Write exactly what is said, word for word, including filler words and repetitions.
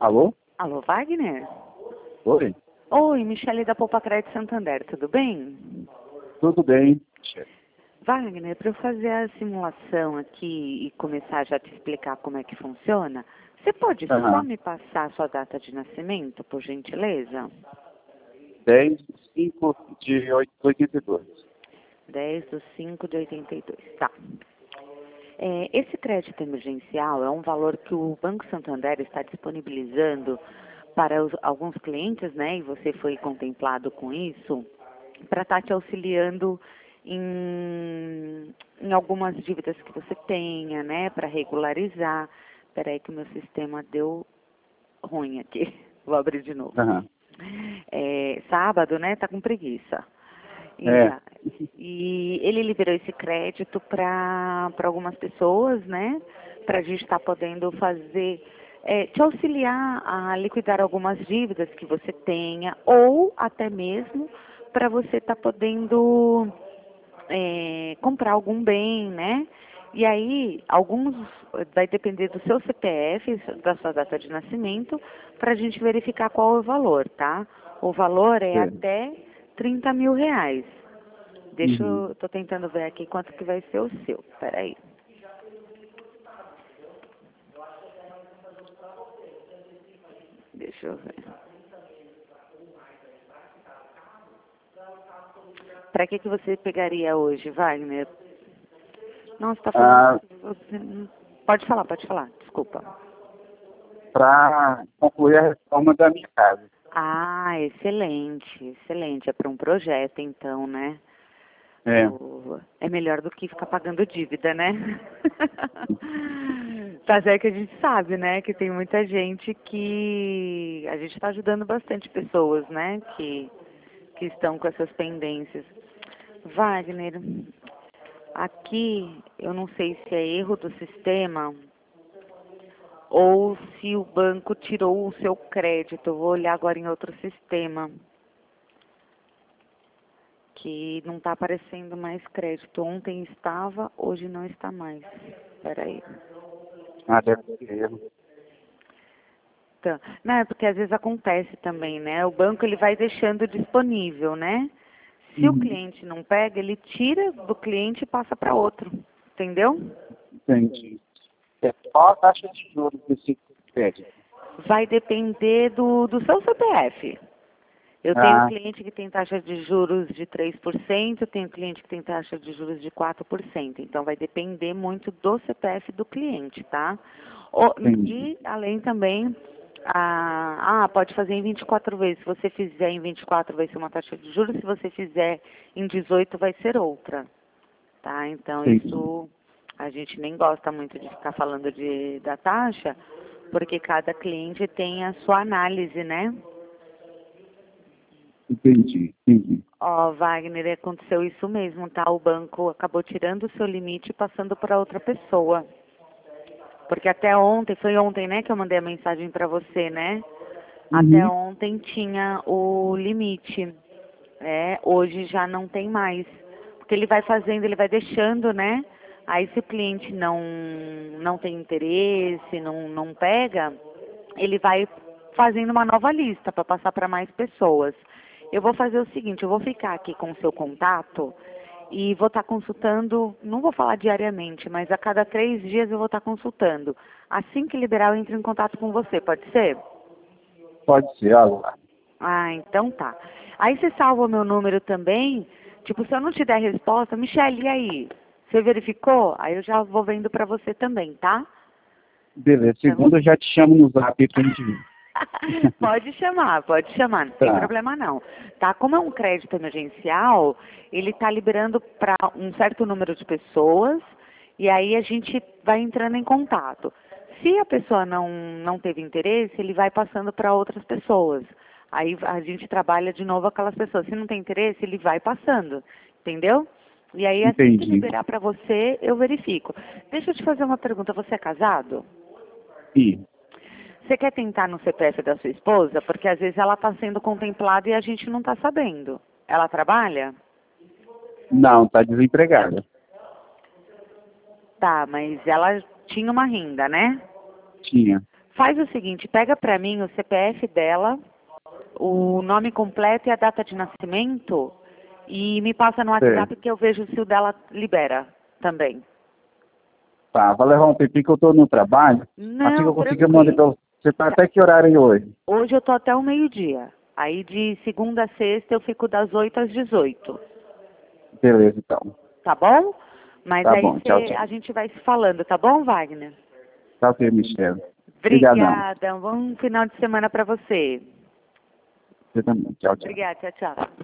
Alô? Alô, Wagner? Oi? Oi, Michele da Poupa Crédito Santander, tudo bem? Tudo bem? Wagner, para eu fazer a simulação aqui e começar já a te explicar como é que funciona, você pode Aham. só me passar a sua data de nascimento, por gentileza? dez de cinco de oitenta e dois. dez de cinco de oitenta e dois, tá. É, esse crédito emergencial é um valor que o Banco Santander está disponibilizando para os- alguns clientes, né, e você foi contemplado com isso, para estar te auxiliando em, em algumas dívidas que você tenha, né, para regularizar. Espera aí que o meu sistema deu ruim aqui. Vou abrir de novo. Aham. É, sábado, né, tá com preguiça. É. Exato. E ele liberou esse crédito para para algumas pessoas, né, para a gente estar podendo fazer, é, te auxiliar a liquidar algumas dívidas que você tenha, ou até mesmo para você estar podendo é, comprar algum bem, né? E aí, alguns vai depender do seu C P F, da sua data de nascimento, para a gente verificar qual é o valor, tá? O valor é Certo. até trinta mil reais. Deixa Uhum. eu, tô tentando ver aqui quanto que vai ser o seu. Peraí. Deixa eu ver. Para que que você pegaria hoje, Wagner? Nossa, tá falando Ah, que você... não- Pode falar, pode falar. Desculpa. para concluir a reforma da minha casa. Ah, excelente, excelente. É para um projeto, então, né? É. O- É melhor do que ficar pagando dívida, né? Mas é que a gente sabe, né? Que tem muita gente que... A gente está ajudando bastante pessoas, né? Que, que estão com essas pendências. Wagner, aqui eu não sei se é erro do sistema ou se o banco tirou o seu crédito. Eu vou olhar agora em outro sistema, que não está aparecendo mais crédito. Ontem estava, hoje não está mais. Espera aí. Ah, deve ter erro. Então, não, é porque às vezes acontece também, né? O banco ele vai deixando disponível, né? Se o Uhum. cliente não pega, ele tira do cliente e passa para outro. Entendeu? Entendi. É só a taxa de juros desse crédito. Vai depender do, do seu C P F. Eu tenho Ah, cliente que tem taxa de juros de três por cento, tenho cliente que tem taxa de juros de quatro por cento. Então, vai depender muito do C P F do cliente, tá? O- entendi. e, além também, a, ah, pode fazer em vinte e quatro vezes. Se você fizer em vinte e quatro, vai ser uma taxa de juros. Se você fizer em dezoito, vai ser outra, tá? Então, Entendi. isso a gente nem gosta muito de ficar falando de, da taxa, porque cada cliente tem a sua análise, né? Entendi. Entendi. Ó, Wagner, aconteceu isso mesmo, tá? O banco acabou tirando o seu limite e passando para outra pessoa. Porque até ontem, foi ontem, né, que eu mandei a mensagem para você, né? Até Uhum. ontem tinha o limite. É, hoje já não tem mais. Porque ele vai fazendo, ele vai deixando, né? Aí se o cliente não, não tem interesse, não, não pega, ele vai fazendo uma nova lista para passar para mais pessoas. Eu vou fazer o seguinte, eu vou ficar aqui com o seu contato e vou estar consultando, não vou falar diariamente, mas a cada três dias eu vou estar consultando. Assim que liberar, eu entro em contato com você, pode ser? Pode ser, olha. Ah, então tá. Aí você salva o meu número também, tipo, se eu não te der resposta, Michele, e aí? Você verificou? Aí eu já vou vendo pra você também, tá? Beleza. Tá bom? Segunda eu já te chamo no zap aí pra gente ver. Pode chamar, pode chamar, não tem Tá. problema não. Tá? Como é um crédito emergencial, ele está liberando para um certo número de pessoas e aí a gente vai entrando em contato. Se a pessoa não, não teve interesse, ele vai passando para outras pessoas. Aí a gente trabalha de novo aquelas pessoas. Se não tem interesse, ele vai passando, entendeu? E aí assim que Entendi. liberar para você, eu verifico. Deixa eu te fazer uma pergunta, você é casado? Sim. Você quer tentar no C P F da sua esposa? Porque às vezes ela está sendo contemplada e a gente não está sabendo. Ela trabalha? Não, tá desempregada. Tá, mas ela tinha uma renda, né? Tinha. Faz o seguinte, pega pra mim o C P F dela, o nome completo e a data de nascimento e me passa no WhatsApp que eu vejo se o dela libera também. Tá, vai levar um tempinho que eu tô no trabalho. Não, Assim que eu conseguir tranquilo. mandar pra você. Você tá até que horário aí hoje? Hoje eu tô até o meio-dia. Aí de segunda a sexta eu fico das oito às dezoito. Beleza, então. Tá bom? Mas Tá aí bom, tchau, cê, tchau. a gente vai se falando, tá bom, Wagner? Tá ok, Michelle. Obrigadão. Obrigada. Um bom final de semana pra você. Você também. Tchau, tchau. Obrigada, tchau, tchau.